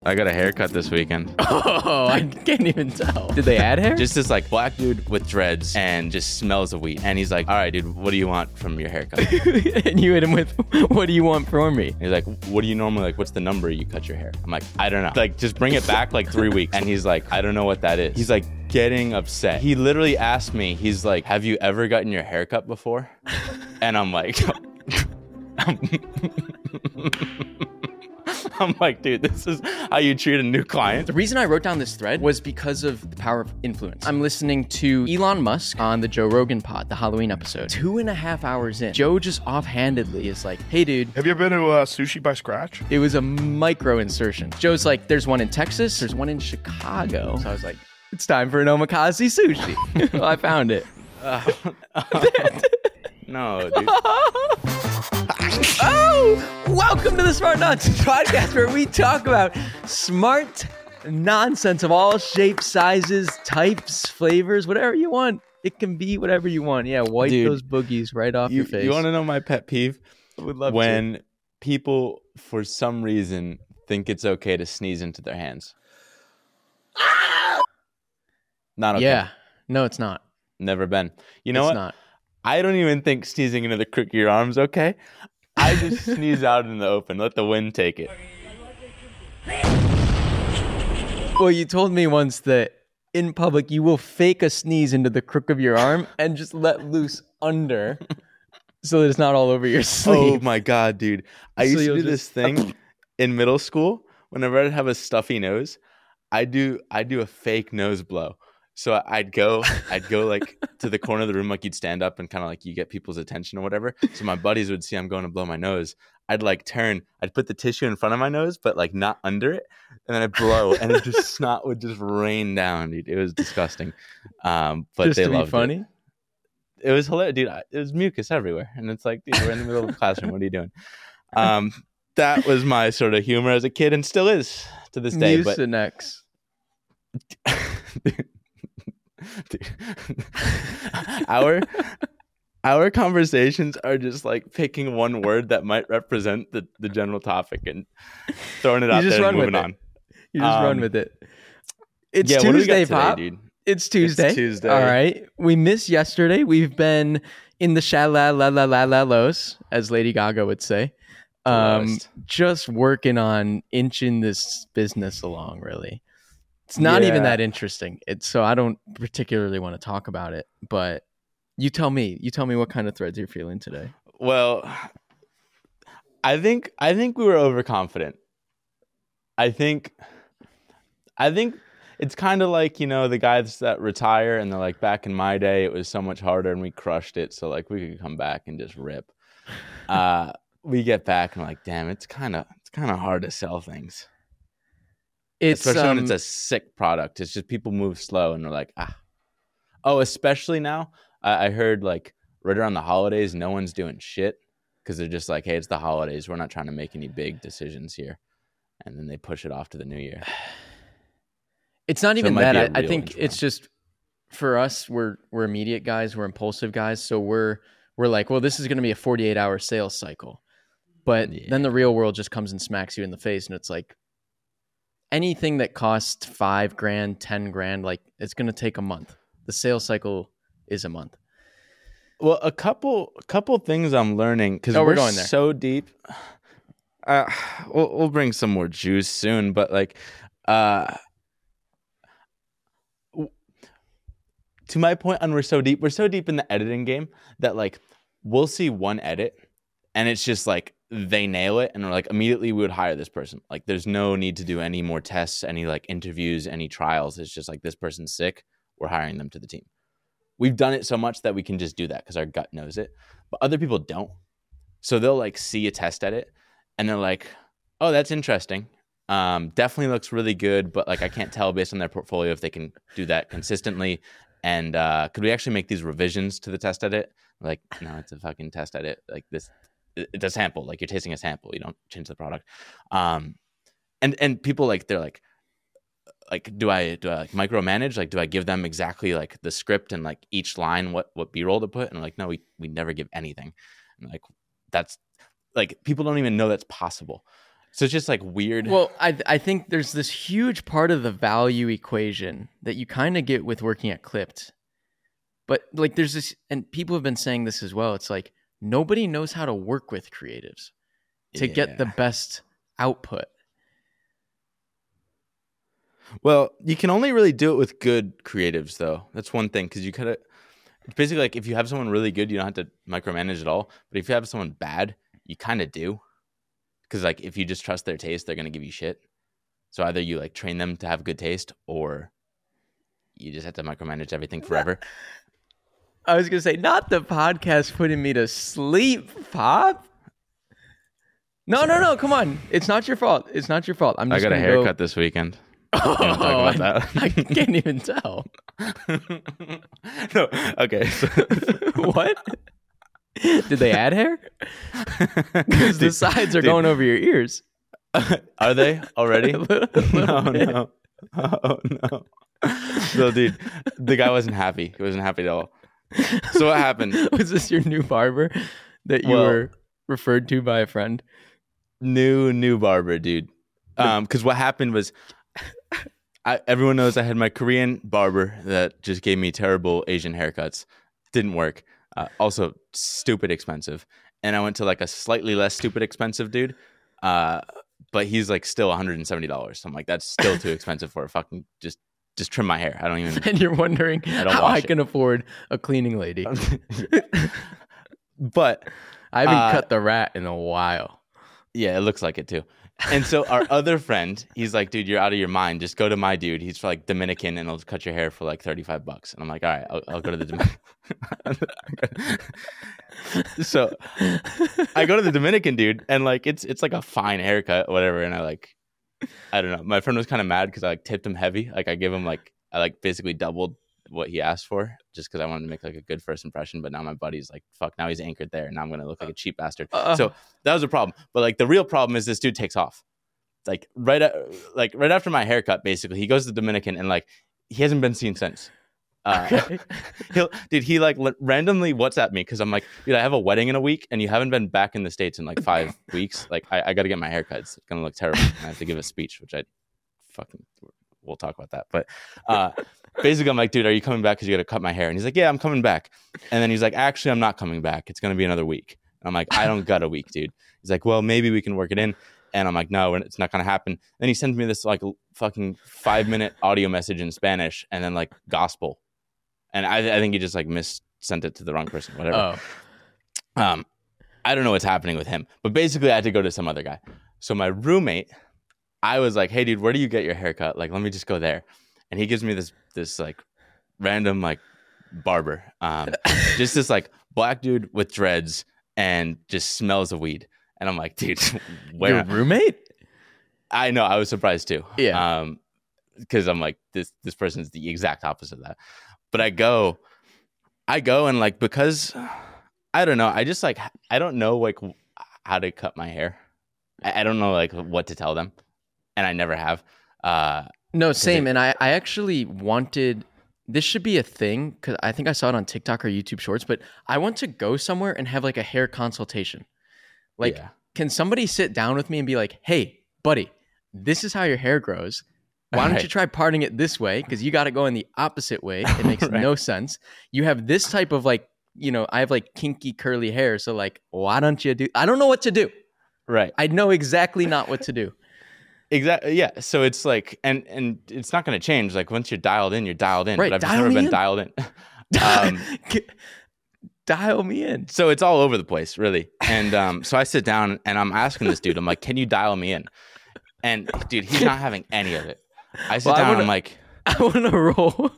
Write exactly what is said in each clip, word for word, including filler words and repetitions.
I got a haircut this weekend. Oh, I can't even tell. Did they add hair? Just this like black dude with dreads and just smells of weed. And he's like, all right, dude, what do you want from your haircut? And you hit him with, what do you want from me? He's like, what do you normally like? What's the number you cut your hair? I'm like, I don't know. Like, just bring it back like three weeks. And he's like, I don't know what that is. He's like getting upset. He literally asked me, he's like, have you ever gotten your haircut before? And I'm like, I'm like, dude, this is how you treat a new client. The reason I wrote down this thread was because of the power of influence. I'm listening to Elon Musk on the Joe Rogan pod, the Halloween episode. Two and a half hours in, Joe just offhandedly is like, hey, dude. Have you ever been to uh, Sushi by Scratch? It was a micro insertion. Joe's like, there's one in Texas, there's one in Chicago. So I was like, it's time for an omakase sushi. Well, I found it. Uh, uh, no, dude. Oh, welcome to the Smart Nonsense podcast, where we talk about smart nonsense of all shapes, sizes, types, flavors, whatever you want. It can be whatever you want. Yeah, wipe Dude, those boogies right off you, your face. You want to know my pet peeve? I would love when to. people, for some reason, think it's okay to sneeze into their hands. Not okay. Yeah, no, it's not. Never been. You know it's what? Not. I don't even think sneezing into the crook of your arms okay. I just sneeze out in the open. Let the wind take it. Well, you told me once that in public you will fake a sneeze into the crook of your arm and just let loose under so that it's not all over your sleeve. Oh my God, dude. I So used to you'll do this just- thing in middle school. Whenever I'd have a stuffy nose, I do I do a fake nose blow. So I'd go, I'd go like to the corner of the room, like you'd stand up and kind of like you get people's attention or whatever. So my buddies would see I'm going to blow my nose. I'd like turn, I'd put the tissue in front of my nose, but like not under it. And then I'd blow and it just snot would just rain down, dude. It was disgusting. Um, but just they to be loved funny. it. It was hilarious, dude. I- It was mucus everywhere. And it's like, dude, we're in the middle of the classroom. What are you doing? Um, that was my sort of humor as a kid and still is to this day. But Mucinex. Dude. our our conversations are just like picking one word that might represent the, the general topic and throwing it You out just there run and moving with it. on. You just Um, run with it. It's yeah, what do we got Tuesday, today, Pop. dude? It's Tuesday. Tuesday. All right. We missed yesterday. We've been in the shala la la la la los, as Lady Gaga would say. Um, Lowest. just working on inching this business along, really. It's not even Yeah. that interesting. It's so I don't particularly want to talk about it, but you tell me. You tell me what kind of threads you're feeling today. Well, I think I think we were overconfident. I think I think it's kind of like, you know, the guys that retire and they're like, back in my day it was so much harder and we crushed it, so like we could come back and just rip. Uh we get back and we're like, damn, it's kind of it's kind of hard to sell things. It's Especially um, when it's a sick product. It's just people move slow and they're like, ah. Oh, especially now. I, I heard like right around the holidays, no one's doing shit because they're just like, hey, it's the holidays. We're not trying to make any big decisions here. And then they push it off to the new year. It's not So even it might that. be a I, I real think intro. it's just for us. We're we're immediate guys. We're impulsive guys. So we're we're like, well, this is going to be a forty-eight hour sales cycle. But Yeah. then the real world just comes and smacks you in the face, and it's like anything that costs five grand, ten grand, like it's going to take a month. The sales cycle is a month. Well, a couple a couple things I'm learning because Oh, we're we're, going there. so deep. Uh, we'll, we'll bring some more juice soon, but like, uh, w- to my point on we're so deep, we're so deep in the editing game that like we'll see one edit and it's just like they nail it and we're like immediately we would hire this person. Like there's no need to do any more tests, any like interviews, any trials. It's just like this person's sick. We're hiring them to the team. We've done it so much that we can just do that because our gut knows it. But other people don't. So they'll like see a test edit and they're like, oh, that's interesting. Um, definitely looks really good, but like I can't tell based on their portfolio if they can do that consistently. And uh, could we actually make these revisions to the test edit? Like, no, it's a fucking test edit. Like this, it- it's a sample. Like you're tasting a sample. You don't change the product. Um, and and people like they're like, like do I do I like micromanage? Like do I give them exactly like the script and like each line what what B-roll to put? And I'm like, no, we we never give anything. And like that's like people don't even know that's possible. So it's just like weird. Well, I I think there's this huge part of the value equation that you kind of get with working at Clipped. But like there's this, and people have been saying this as well. It's like nobody knows how to work with creatives to Yeah. get the best output. Well, you can only really do it with good creatives, though. That's one thing, because you could. It's basically like if you have someone really good, you don't have to micromanage at all. But if you have someone bad, you kind of do. Because like if you just trust their taste, they're gonna give you shit. So either you like train them to have good taste, or you just have to micromanage everything forever. I was gonna say, not the podcast putting me to sleep, Pop. No, no, no. Come on, it's not your fault. It's not your fault. I'm I just got a gonna haircut go... this weekend. Oh, You wanna talk about I, that? I can't even tell. No, okay. So, What? Did they add hair? Because the Dude, sides are dude. going over your ears. Are they already? A little- a little No, bit. no. Oh no. So dude, the guy wasn't happy. He wasn't happy at all. So what happened? Was this your new barber that you Well- were referred to by a friend? New new barber, dude. Um, because what happened was, I, everyone knows I had my Korean barber that just gave me terrible Asian haircuts. Didn't work. Uh, also, stupid expensive. And I went to like a slightly less stupid expensive dude. Uh, but he's like still one hundred seventy dollars. So I'm like, that's still too expensive for a fucking just just trim my hair. I don't even. And you're wondering I don't how wash I it. can afford a cleaning lady. But I haven't Uh, cut the rat in a while. yeah, it looks like it too. And so our other friend, he's like, dude, you're out of your mind. Just go to my dude. He's like Dominican and he'll cut your hair for like thirty-five bucks. And I'm like, all right, I'll, I'll go to the Dominican. So I go to the Dominican dude and like, it's, it's like a fine haircut, whatever. And I like, I don't know. My friend was kind of mad because I like tipped him heavy. Like I gave him like, I like basically doubled what he asked for just because I wanted to make like a good first impression. But now my buddy's like, fuck, now he's anchored there. And now I'm going to look like a cheap bastard. Uh, So that was a problem. But like the real problem is this dude takes off. Like right at, like right after my haircut, basically, he goes to the Dominican and like he hasn't been seen since. Uh, okay. he'll, dude, he like l- randomly WhatsApp me because I'm like, dude, I have a wedding in a week and you haven't been back in the States in like five weeks. Like I, I got to get my haircut. It's gonna look terrible. And I have to give a speech, which I fucking we'll talk about that. But uh, basically, I'm like, dude, are you coming back because you got to cut my hair? And he's like, yeah, I'm coming back. And then he's like, actually, I'm not coming back. It's gonna be another week. And I'm like, I don't got a week, dude. He's like, well, maybe we can work it in. And I'm like, no, it's not going to happen. Then he sends me this like fucking five minute audio message in Spanish and then like gospel. And I, I think he just like mis sent it to the wrong person, whatever. Oh. Um, I don't know what's happening with him, but basically I had to go to some other guy. So my roommate, I was like, hey dude, where do you get your haircut? Like, let me just go there. And he gives me this, this like random like barber, um, just this like black dude with dreads and just smells of weed. And I'm like, dude, where? Your roommate? I know. I was surprised too. Yeah. Um, because I'm like, this this person's the exact opposite of that. But I go, I go and like because I don't know. I just like I don't know like how to cut my hair. I, I don't know like what to tell them, and I never have. Uh, No, same. it- And I, I actually wanted, this should be a thing because I think I saw it on TikTok or YouTube Shorts, but I want to go somewhere and have like a hair consultation. Like, yeah. can somebody sit down with me and be like, hey, buddy, this is how your hair grows. Why don't Right. you try parting it this way? Because you got to go in the opposite way. It makes Right. no sense. You have this type of like, you know, I have like kinky curly hair. So like, why don't you do, I don't know what to do. Right. I know exactly not what to do. Exactly. Yeah. So it's like, and and it's not going to change. Like once you're dialed in, you're dialed in. Right, But I've just dial never me been in. dialed in. um, Dial me in. so it's all over the place, really. And um, so I sit down and I'm asking this dude, I'm like, can you dial me in? And dude, he's not having any of it. I sit Well, I down, wanna- I'm like, I want to roll.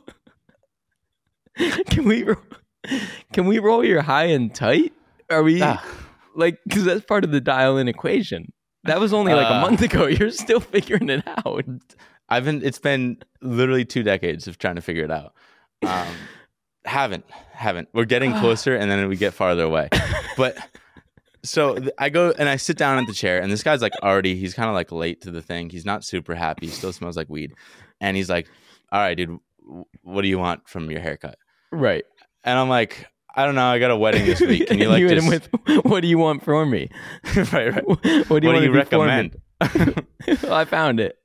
Can we roll? Can we roll your high and tight? Are we ah. like, because that's part of the dial in equation. That was only like a Uh, month ago. You're still figuring it out. I've been, it's been literally two decades of trying to figure it out. Um, haven't, haven't. We're getting closer and then we get farther away. But so th- I go and I sit down at the chair and this guy's like already, he's kind of like late to the thing. He's not super happy. He still smells like weed. And he's like, all right, dude, w- what do you want from your haircut? Right. And I'm like, I don't know. I got a wedding this week. Can you like hit just, him with, what do you want from me? right, right. What do you What do want you to do for me? recommend? Well, I found it.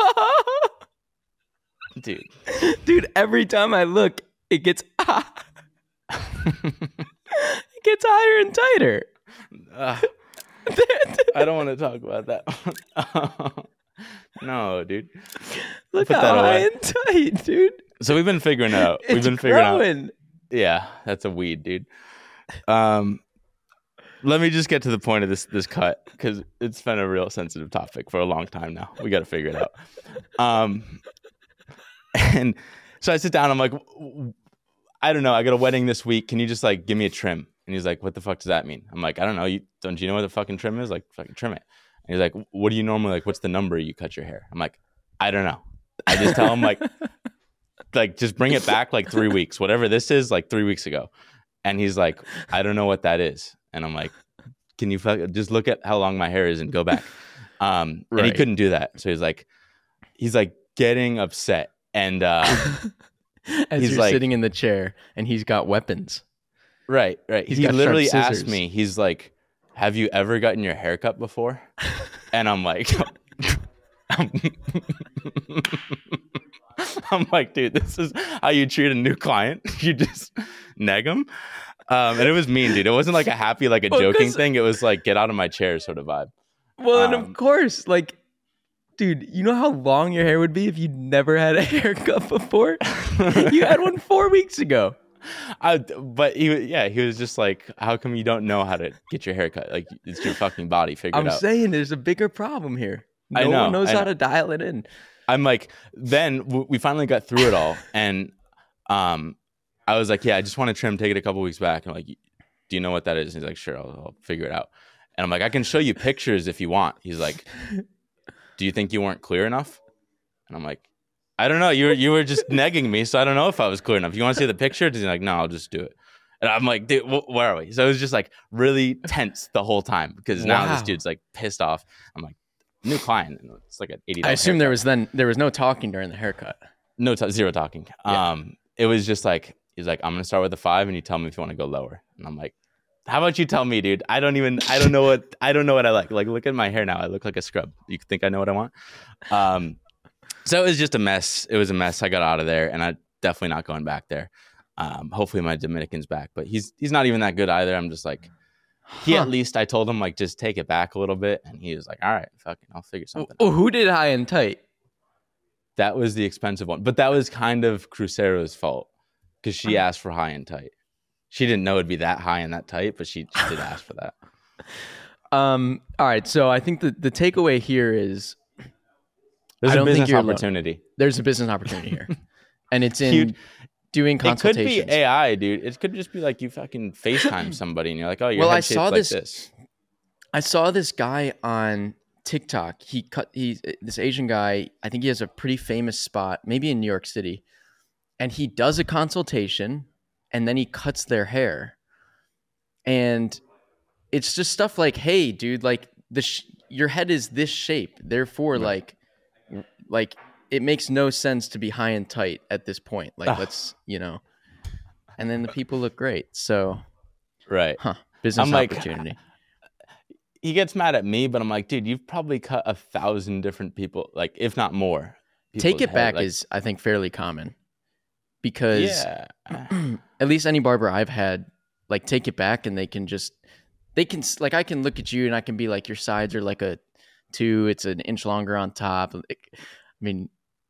Dude. Dude, every time I look, it gets it gets higher and tighter. Uh, I don't want to talk about that. No, dude. Look Put how that high away. and tight, dude. So we've been figuring it out. We've It's been figuring out. growing. Yeah, that's a weed, dude. Um, let me just get to the point of this this cut because it's been a real sensitive topic for a long time now. We got to figure it out. Um, and so I sit down. I'm like, I don't know. I got a wedding this week. Can you just like give me a trim? And he's like, what the fuck does that mean? I'm like, I don't know. You don't you know what the fucking trim is? Like, fucking trim it. And he's like, what do you normally like? What's the number you cut your hair? I'm like, I don't know. I just tell him like, like just bring it back like three weeks, whatever this is, like three weeks ago. And he's like, I don't know what that is. And I'm like, can you fuck, just look at how long my hair is and go back? Um, Right. And he couldn't do that. So he's like, he's like getting upset. And uh, As he's you're like- sitting in the chair and he's got weapons. right, right. He's he got sharp literally asked scissors. me, he's like, have you ever gotten your hair cut before? And I'm like, I'm like, dude, this is how you treat a new client. You just neg them. Um, and it was mean, dude. It wasn't like a happy, like a Well, joking 'cause- thing. It was like, get out of my chair sort of vibe. Well, and Um, of course, like, dude, you know how long your hair would be if you'd never had a haircut before? You had one four weeks ago. I, but he, yeah, he was just like, how come you don't know how to get your hair cut? Like, it's your fucking body. Figure I'm it out. saying there's a bigger problem here. No I know, one knows I how know. to dial it in. I'm like, then w- we finally got through it all. And um, I was like, yeah, I just want to trim, take it a couple weeks back. And I'm like, do you know what that is? And he's like, sure, I'll, I'll figure it out. And I'm like, I can show you pictures if you want. He's like, do you think you weren't clear enough? And I'm like, I don't know. You were, you were just negging me. So I don't know if I was clear enough. You want to see the picture? He's like, no, I'll just do it. And I'm like, dude, wh- where are we? So it was just like really tense the whole time because now this Wow. dude's like pissed off. I'm like, new client. And it's like an eighty dollars I assume haircut. there was then there was no talking during the haircut. No, t- zero talking. Yeah. Um, it was just like, he's like, I'm going to start with a five and you tell me if you want to go lower. And I'm like, how about you tell me, dude? I don't even, I don't know what, I don't know what I like. Like, look at my hair now. I look like a scrub. You think I know what I want? Um, so it was just a mess. It was a mess. I got out of there and I definitely not going back there. Um, hopefully my Dominican's back, but he's, he's not even that good either. I'm just like, he Huh. at least, I told him like, just take it back a little bit. And he was like, all right, fucking, I'll figure something out. Oh, who did high and tight? That was the expensive one, but that was kind of Crucero's fault because she asked for high and tight. She didn't know it'd be that high and that tight, but she, she did ask for that. Um. All right. So I think the the takeaway here is There's I a don't think business you're alone. opportunity. there's a business opportunity here, and it's in Huge. doing It could consultations. be A I, dude. It could just be like you fucking FaceTime somebody and you're like, oh, your Well, head I shape's saw like this- this. I saw this guy on TikTok. He cut. He's this Asian guy. I think he has a pretty famous spot, maybe in New York City, and he does a consultation, and then he cuts their hair, and it's just stuff like, "Hey, dude, like the sh- your head is this shape, therefore, Right. like, like it makes no sense to be high and tight at this point. Like, Ugh. let's, you know." And then the people look great. So, Right. huh? Business I'm like, opportunity. He gets mad at me, but I'm like, dude, you've probably cut a thousand different people, like if not more. Take people's it back head. Like, is, I think, fairly common because yeah. at least any barber I've had, like, take it back and they can just, they can, s- like, I can look at you and I can be like, your sides are like a two, it's an inch longer on top. Like, I mean,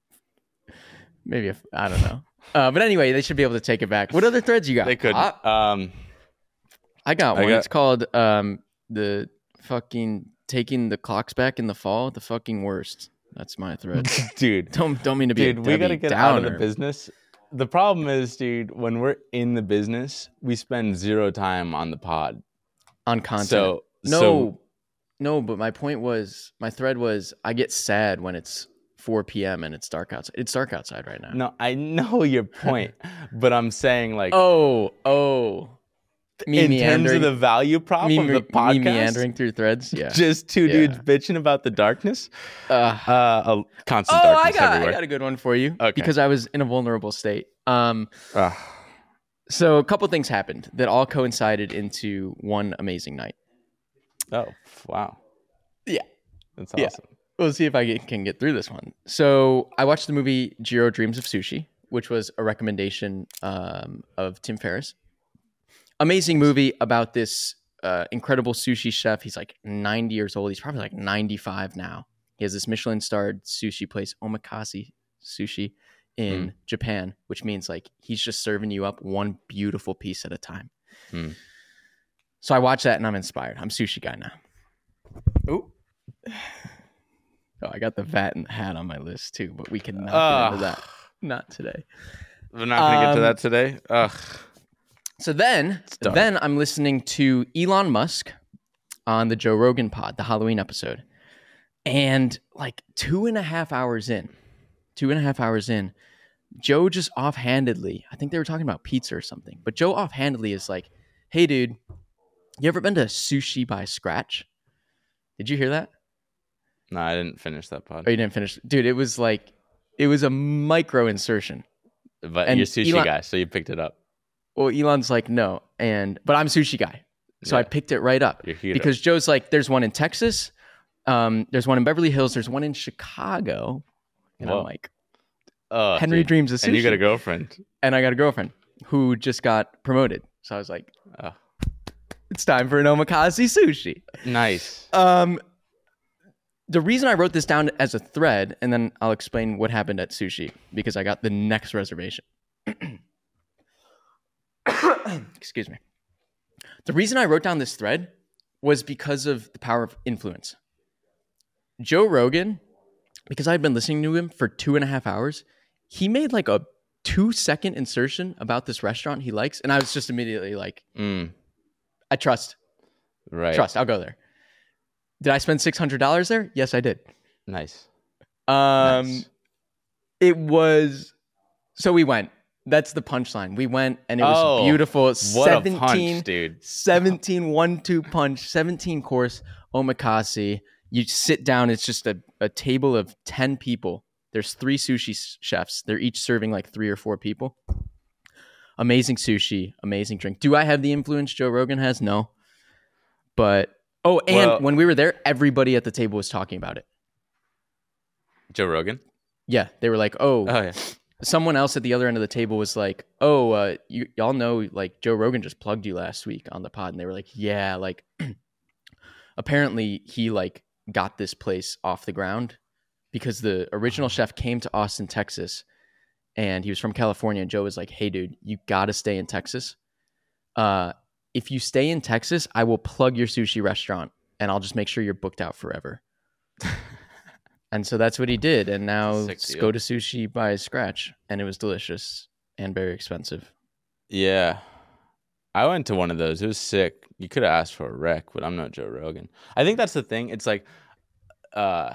maybe if, I don't know. Uh, but anyway, they should be able to take it back. What other threads you got? They could. I, Um, I got I one. got- It's called um, the fucking taking the clocks back in the fall. The fucking worst. That's my thread. dude, don't don't mean to be a dude, we gotta Debbie get out of Downer. the business. The problem is, dude, when we're in the business, we spend zero time on the pod. on content. So no, so- no, but my point was, my thread was, I get sad when it's four p.m. and it's dark outside. It's dark outside right now. No, I know your point, but I'm saying like, Oh, oh, me in terms meandering, of the value prop me, of me, the podcast, me meandering through threads. Yeah. just two Yeah. dudes bitching about the darkness. Uh, Uh, a constant oh, I darkness got, I everywhere. got a good one for you Okay. because I was in a vulnerable state. Um, Ugh. so a couple things happened that all coincided into one amazing night. Oh, wow. Yeah. That's Yeah. awesome. We'll see if I get- can get through this one. So I watched the movie Jiro Dreams of Sushi, which was a recommendation um, of Tim Ferriss. Amazing movie about this uh, incredible sushi chef. He's like ninety years old. He's probably like ninety-five now. He has this Michelin-starred sushi place, Omakase Sushi, in mm. Japan, which means like he's just serving you up one beautiful piece at a time. Mm. So I watched that and I'm inspired. I'm a sushi guy now. Oh, oh, I got the vat and the hat on my list too, but we can not uh, get into that. Not today. We're not going to um, get to that today. Ugh. So then, then I'm listening to Elon Musk on the Joe Rogan pod, the Halloween episode. And like two and a half hours in, two and a half hours in, Joe just offhandedly, I think they were talking about pizza or something, but Joe offhandedly is like, hey, dude, you ever been to Sushi by Scratch? Did you hear that? No, I didn't finish that pod. Oh, you didn't finish? Dude, it was like, it was a micro insertion. But and you're a sushi Elon, guy, so you picked it up. Well, Elon's like, no. And, but I'm a sushi guy. So yeah. I picked it right up. Because Joe's like, there's one in Texas. Um, there's one in Beverly Hills. There's one in Chicago. And Whoa. I'm like, oh, Henry dude. dreams of sushi. And you got a girlfriend. And I got a girlfriend who just got promoted. So I was like, oh. It's time for an omakase sushi. Nice. Um, the reason I wrote this down as a thread, and then I'll explain what happened at sushi, because I got the next reservation. Excuse me. The reason I wrote down this thread was because of the power of influence. Joe Rogan, because I'd been listening to him for two and a half hours, he made like a two second insertion about this restaurant he likes. And I was just immediately like, mm. I trust. Right. Trust. I'll go there. Did I spend six hundred dollars there? Yes, I did. Nice. Um, nice. It was, so we went. That's the punchline. We went and it was oh, beautiful. What seventeen, a punch, dude. seventeen one-two punch, seventeen course omakase. You sit down. It's just a, a table of ten people. There's three sushi chefs. They're each serving like three or four people. Amazing sushi, amazing drink. Do I have the influence Joe Rogan has? No. But, oh, and well, when we were there, everybody at the table was talking about it. Joe Rogan? Yeah. They were like, oh, oh yeah. Someone else at the other end of the table was like, oh, uh, you, y'all know, like, Joe Rogan just plugged you last week on the pod. And they were like, yeah, like, apparently he, like, got this place off the ground because the original chef came to Austin, Texas, and he was from California. And Joe was like, hey, dude, you got to stay in Texas. Uh, if you stay in Texas, I will plug your sushi restaurant, and I'll just make sure you're booked out forever. And so that's what he did. And now let's go to Sushi by Scratch. And it was delicious and very expensive. Yeah. I went to one of those. It was sick. You could have asked for a rec, but I'm not Joe Rogan. I think that's the thing. It's like uh,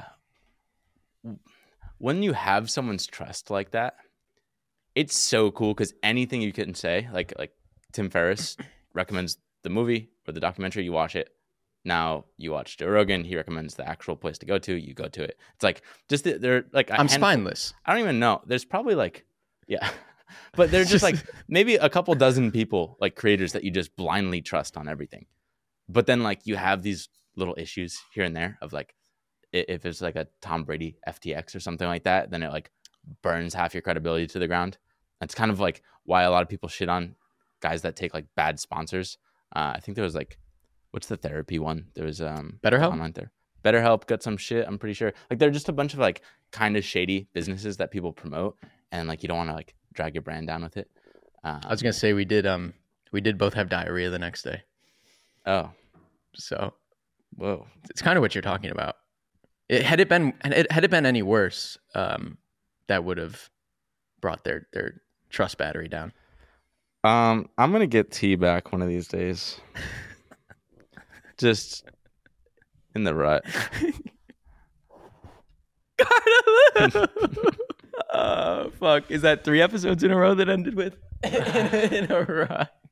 when you have someone's trust like that, it's so cool because anything you can say, like like Tim Ferriss recommends the movie or the documentary, you watch it. Now you watch Joe Rogan. He recommends the actual place to go to. You go to it. It's like just they're like I'm spineless. I don't even know. There's probably like yeah, but they're just like maybe a couple dozen people, like creators that you just blindly trust on everything. But then like you have these little issues here and there of like if it's like a Tom Brady F T X or something like that, then it like burns half your credibility to the ground. That's kind of like why a lot of people shit on guys that take like bad sponsors. Uh, I think there was like. What's the therapy one? There was um BetterHelp online there. BetterHelp got some shit. I'm pretty sure. Like they're just a bunch of like kind of shady businesses that people promote, and like you don't want to like drag your brand down with it. Um, I was gonna say we did um we did both have diarrhea the next day. Oh, so whoa, it's kind of what you're talking about. It had it been it had it been any worse, um, that would have brought their their trust battery down. Um, I'm gonna get tea back one of these days. Just in the rut. Oh, fuck. Is that three episodes in a row that ended with in a rut?